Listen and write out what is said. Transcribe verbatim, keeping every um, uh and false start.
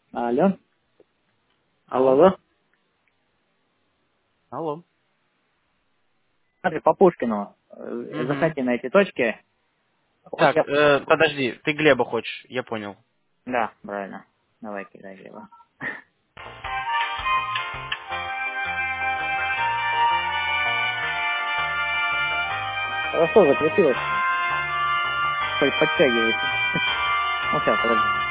Алло, алло, Алло? алло. Алло. Смотри, по Пушкину. Э, Мгм. Заходи на эти точки. Вот Так, я... э, подожди, ты Глеба хочешь, я понял. Да, правильно. Давай кидай его. Хорошо закрутилось. Хоть подтягивайся. Ну, сейчас, подожди.